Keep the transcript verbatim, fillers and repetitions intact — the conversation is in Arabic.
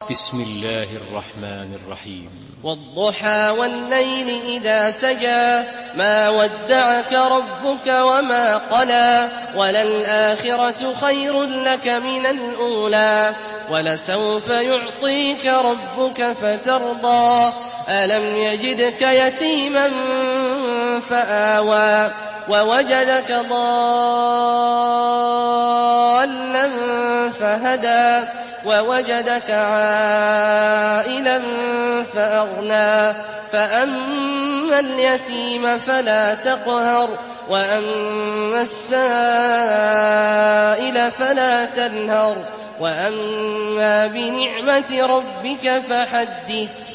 بسم الله الرحمن الرحيم. والضحى والليل إذا سجى ما ودعك ربك وما قلى وللآخرة خير لك من الأولى ولسوف يعطيك ربك فترضى ألم يجدك يتيما فآوى ووجدك ضالا فهدى ووجدك عائلا فأغنى فأما اليتيم فلا تقهر وأما السائل فلا تنهر وأما بنعمة ربك فحدث